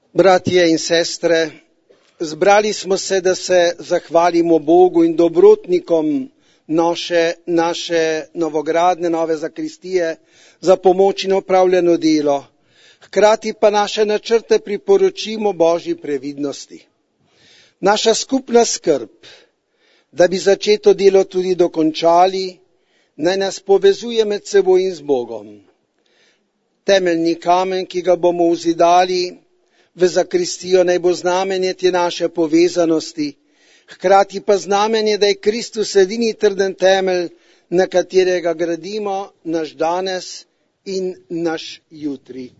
Bratje in sestre, zbrali smo se, da se zahvalimo Bogu in dobrotnikom naše novogradne, nove zakristije za pomoč in opravljeno delo. Hkrati pa naše načrte priporočimo Božji previdnosti. Naša skupna skrb, da bi začeto delo tudi dokončali, naj nas povezuje med seboj in z Bogom. Temeljni kamen, ki ga bomo vzidali v zakristijo, naj bo znamenje te naše povezanosti, hkrati pa znamenje, da je Kristus edini trden temelj, na katerega gradimo naš danes in naš jutri.